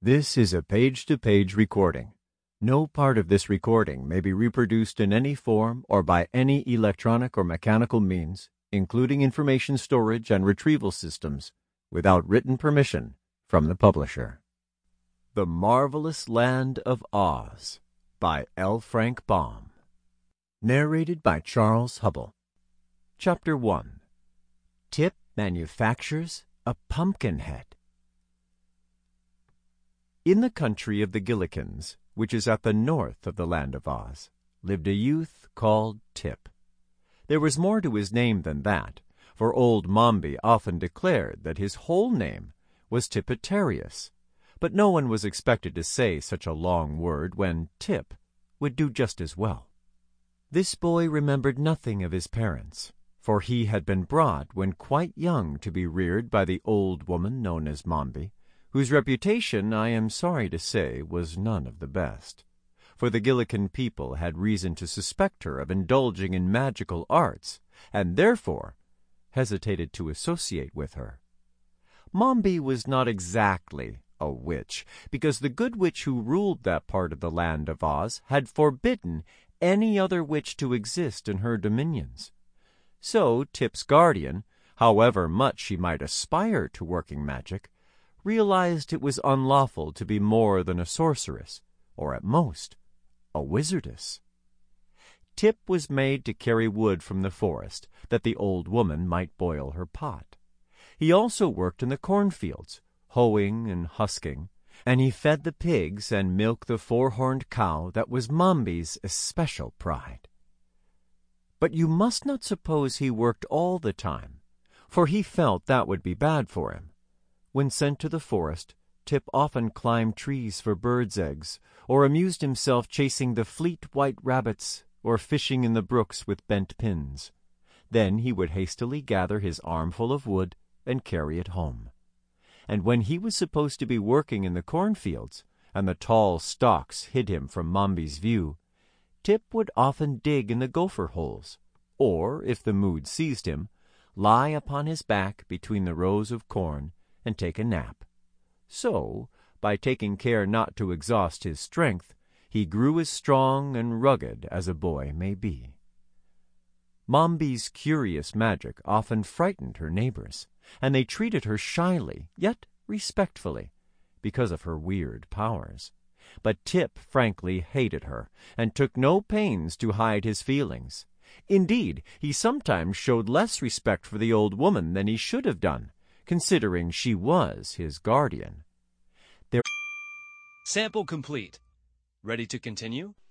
This is a page-to-page recording. No part of this recording may be reproduced in any form or by any electronic or mechanical means, including information storage and retrieval systems, without written permission from the publisher. The Marvelous Land of Oz by L. Frank Baum. Narrated by Charles Hubble. Chapter 1. Tip manufactures a pumpkin head. In the country of the Gillikins, which is at the north of the Land of Oz, lived a youth called Tip. There was more to his name than that, for old Mombi often declared that his whole name was Tipitarius, but no one was expected to say such a long word when Tip would do just as well. This boy remembered nothing of his parents, for he had been brought when quite young to be reared by the old woman known as Mombi, whose reputation, I am sorry to say, was none of the best, for the Gillikin people had reason to suspect her of indulging in magical arts, and therefore hesitated to associate with her. Mombi was not exactly a witch, because the good witch who ruled that part of the Land of Oz had forbidden any other witch to exist in her dominions. So Tip's guardian, however much she might aspire to working magic, realized it was unlawful to be more than a sorceress, or at most, a wizardess. Tip was made to carry wood from the forest, that the old woman might boil her pot. He also worked in the cornfields, hoeing and husking, and he fed the pigs and milked the four-horned cow that was Mombi's especial pride. But you must not suppose he worked all the time, for he felt that would be bad for him. When sent to the forest, Tip often climbed trees for birds' eggs, or amused himself chasing the fleet white rabbits, or fishing in the brooks with bent pins. Then he would hastily gather his armful of wood and carry it home. And when he was supposed to be working in the cornfields, and the tall stalks hid him from Mombi's view, Tip would often dig in the gopher holes, or, if the mood seized him, lie upon his back between the rows of corn and take a nap. So, by taking care not to exhaust his strength, he grew as strong and rugged as a boy may be. Mombi's curious magic often frightened her neighbors, and they treated her shyly, yet respectfully, because of her weird powers. But Tip frankly hated her, and took no pains to hide his feelings. Indeed, he sometimes showed less respect for the old woman than he should have done, considering she was his guardian. Sample complete. Ready to continue?